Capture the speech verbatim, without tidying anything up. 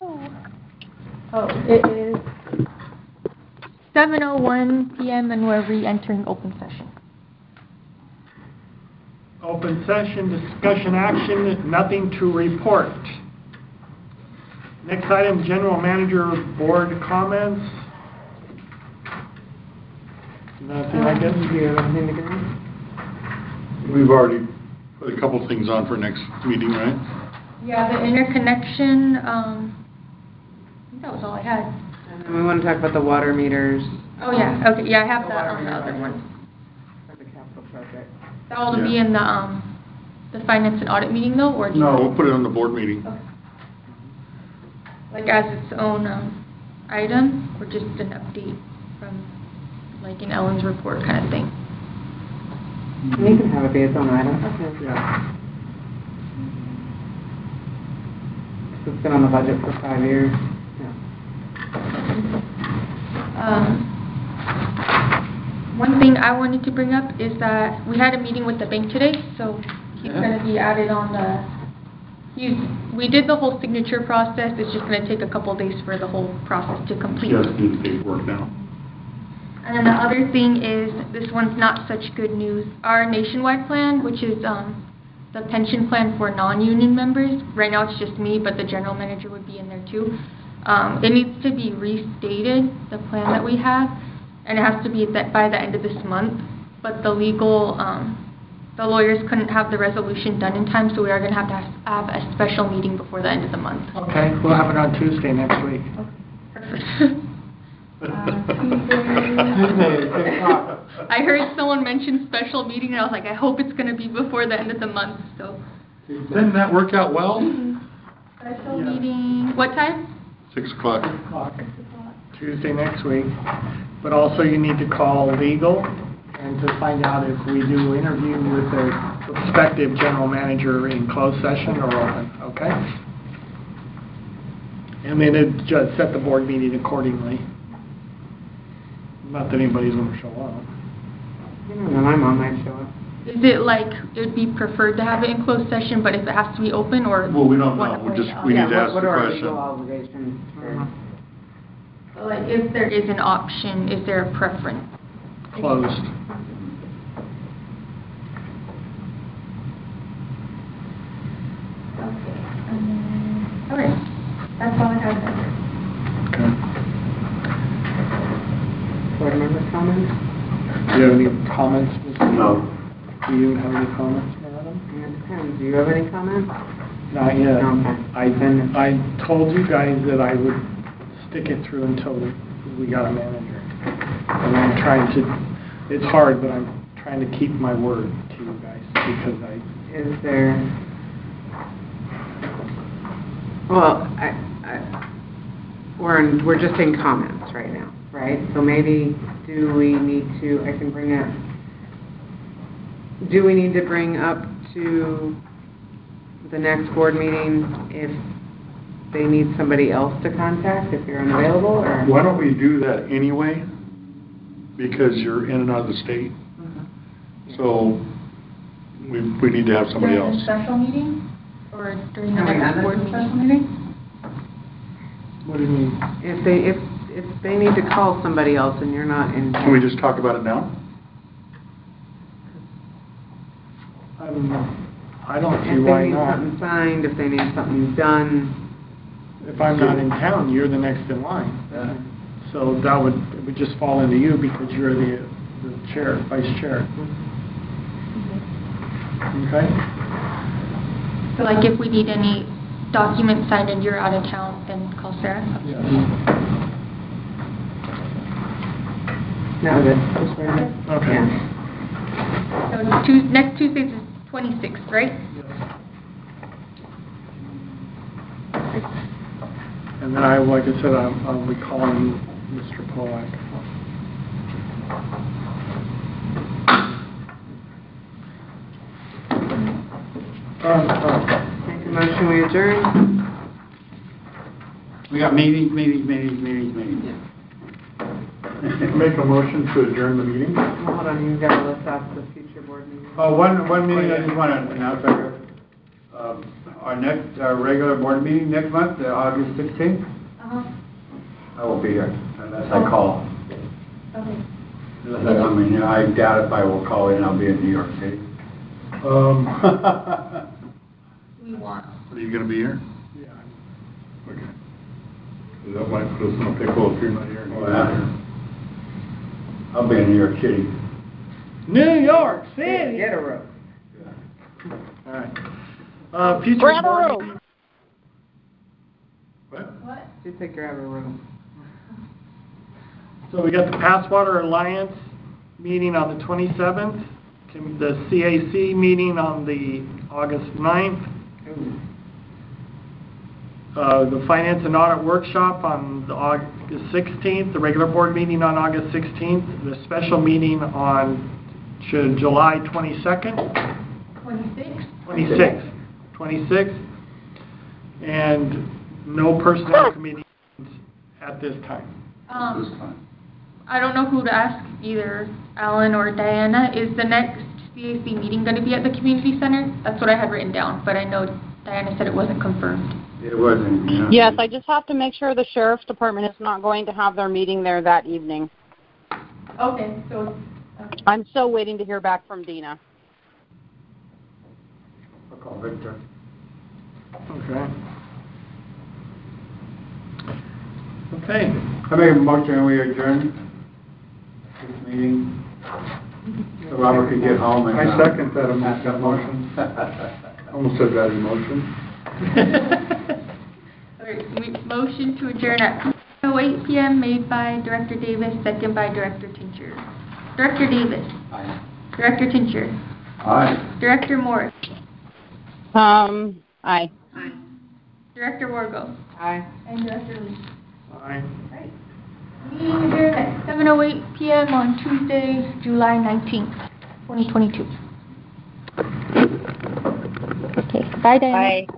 Oh, it is seven oh one p m and we're re-entering open session. Open session, discussion action, nothing to report. Next item, general manager board comments. Nothing, I guess. Do you have anything to go? We've already put a couple things on for next meeting, right? Yeah, the interconnection, um, I think that was all I had. And then we want to talk about the water meters. Oh yeah, okay, yeah, I have that on the other one. For the capital project. That will Yeah. be in the, um, the finance and audit meeting though, or do you? No, we'll put it on the board meeting. Okay. Like as its own, um, item, or just an update from, like in Ellen's report kind of thing? You can have it be its own item. Okay. Yeah. It's been on the budget for five years. Yeah. Um, one thing I wanted to bring up is that we had a meeting with the bank today, so he's Yeah. going to be added on the, he's, we did the whole signature process. It's just going to take a couple days for the whole process to complete. She has to do the paperwork now. And then the other thing is, this one's not such good news. Our nationwide plan, which is um, the pension plan for non-union members, right now it's just me, but the general manager would be in there too. Um, it needs to be restated, the plan that we have, and it has to be that by the end of this month. But the legal, um, the lawyers couldn't have the resolution done in time, so we are going to have to have a special meeting before the end of the month. Okay, we'll have it on Tuesday next week. Okay, perfect. Uh, I heard someone mention special meeting, and I was like, I hope it's going to be before the end of the month. So, Didn't that work out well? special Yeah. meeting. What time? Six o'clock. Six o'clock. Tuesday next week. But also you need to call legal and to find out if we do interview with the prospective general manager in closed session or open, okay? And then it just set the board meeting accordingly. Not that anybody's going to show up. You know, my mom might show up. Is it like it would be preferred to have it in closed session, but if it has to be open, or Well, we don't one know. We way just out? we yeah, need to what, ask what the are our question. legal obligations? For, So, like, if there is an option, is there a preference? Closed. Okay. Um, all right. That's all I have then. Okay. board member comments? Do you have any comments, Mister No. Do you have any comments, madam? It depends. Do you have any comments? Not yet. Okay. I, I told you guys that I would stick it through until we got a manager. And I'm trying to, it's hard, but I'm trying to keep my word to you guys because I... Is there... Well, I, I, we're, in, we're just in comments right now, right? So maybe do we need to, I can bring up, do we need to bring up to the next board meeting if they need somebody else to contact, if you're unavailable? Or? Why don't we do that anyway? Because you're in and out of the state. Mm-hmm. So we, we need to have somebody During else. the special meeting? Or during the Can we next have board a meeting? special meeting? What do you mean? If they, if, if they need to call somebody else and you're not in... Can we just talk about it now? I don't know. I don't see If why they need not. something signed, if they need something done... If I'm not in town, you're the next in line. Uh, So that would, it would just fall into you because you're the, the chair, vice chair. Okay? So like if we need any documents signed and you're out of town, then call Sarah? Yes. That was it. Just right now. Okay. Yeah. So it's Tues- next Tuesday's is twenty-sixth, right? Yes. And then I, like I said, I'll, I'll be calling Mister Polak. Um, uh, Make a motion, we adjourn. We got meetings, meetings, meetings, meetings, meetings. Make a motion to adjourn the meeting? Well, hold on, you've got to list off the future board meetings. Oh, one, one meeting I just want to announce, uh, our next, our regular board meeting next month, uh, August sixteenth, Uh-huh. I will be here unless I call. Okay. Unless I, I mean, I doubt if I will call in, I'll be in New York City. Um, We want. are you gonna be here? Yeah. Okay. 'Cause that might put us in a pickle if you're not here. and he's Well, not here. I'll be in New York City. New York City. Get a room. All right. Uh, future Grab a board room. meeting- What? What? She said grab a room. So we got the Passwater Alliance meeting on the twenty-seventh, com- the C A C meeting on the August ninth, Ooh. uh, the Finance and Audit Workshop on the August sixteenth, the regular board meeting on August sixteenth, the special meeting on Ju- July twenty-second, Twenty-six? twenty-sixth, twenty-sixth, and no personnel committees at this time. This Um, time. I don't know who to ask, either Alan or Diana. Is the next C A C meeting going to be at the community center? That's what I had written down, but I know Diana said it wasn't confirmed. It wasn't, you know. Yes, I just have to make sure the sheriff's department is not going to have their meeting there that evening. Okay, so, okay. I'm still waiting to hear back from Dina. I'll call Victor. Okay. Okay. I make a motion, we adjourn this meeting. So Robert could get home and. I uh, second that emo- that motion. Almost said that emotion. All right, we- motion to adjourn at two oh eight p m made by Director Davis, second by Director Tincher. Director Davis, Aye. Director Tincher, Aye. Director Morris, Um, aye. Director Wargo, Aye. and Director Lee. Aye. Right. Meeting adjourned at seven oh eight p m on Tuesday, July nineteenth, twenty twenty-two. Okay, bye, Diana. Bye.